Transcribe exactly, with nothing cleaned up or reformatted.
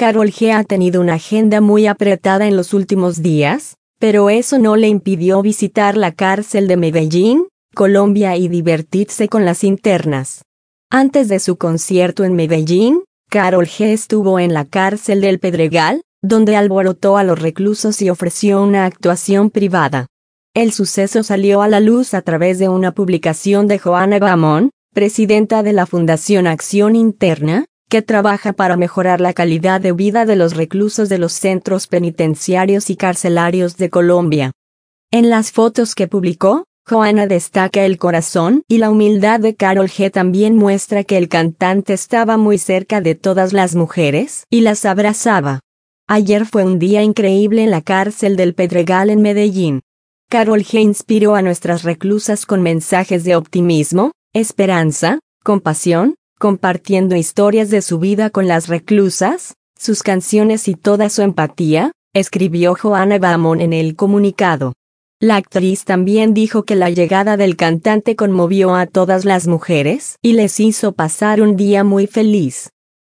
Karol G ha tenido una agenda muy apretada en los últimos días, pero eso no le impidió visitar la cárcel de Medellín, Colombia y divertirse con las internas. Antes de su concierto en Medellín, Karol G estuvo en la cárcel del Pedregal, donde alborotó a los reclusos y ofreció una actuación privada. El suceso salió a la luz a través de una publicación de Johanna Bamón, presidenta de la Fundación Acción Interna, que trabaja para mejorar la calidad de vida de los reclusos de los centros penitenciarios y carcelarios de Colombia. En las fotos que publicó, Johanna destaca el corazón y la humildad de Karol G. También muestra que el cantante estaba muy cerca de todas las mujeres y las abrazaba. Ayer fue un día increíble en la cárcel del Pedregal en Medellín. Karol G inspiró a nuestras reclusas con mensajes de optimismo, esperanza, compasión, compartiendo historias de su vida con las reclusas, sus canciones y toda su empatía, escribió Johanna Bamón en el comunicado. La actriz también dijo que la llegada del cantante conmovió a todas las mujeres y les hizo pasar un día muy feliz.